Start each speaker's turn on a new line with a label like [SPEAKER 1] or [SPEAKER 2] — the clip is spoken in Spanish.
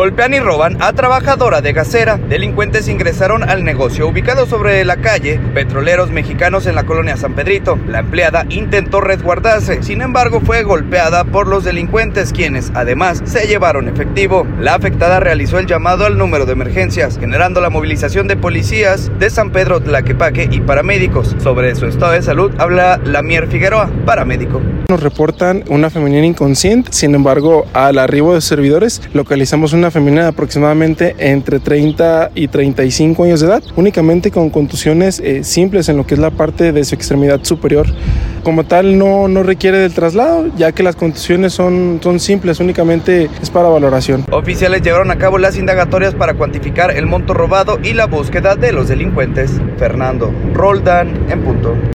[SPEAKER 1] Golpean y roban a trabajadora de gasera. Delincuentes ingresaron al negocio ubicado sobre la calle Petroleros Mexicanos en la colonia San Pedrito. La empleada intentó resguardarse, sin embargo fue golpeada por los delincuentes, quienes además se llevaron efectivo. La afectada realizó el llamado al número de emergencias, generando la movilización de policías de San Pedro Tlaquepaque y paramédicos. Sobre su estado de salud habla Lamier Figueroa, paramédico.
[SPEAKER 2] Nos reportan una femenina inconsciente, sin embargo, al arribo de servidores localizamos una femenina de aproximadamente entre 30 y 35 años de edad, únicamente con contusiones simples en lo que es la parte de su extremidad superior. Como tal, no requiere del traslado, ya que las contusiones son simples, únicamente es para valoración.
[SPEAKER 1] Oficiales llevaron a cabo las indagatorias para cuantificar el monto robado y la búsqueda de los delincuentes. Fernando Roldán, en punto.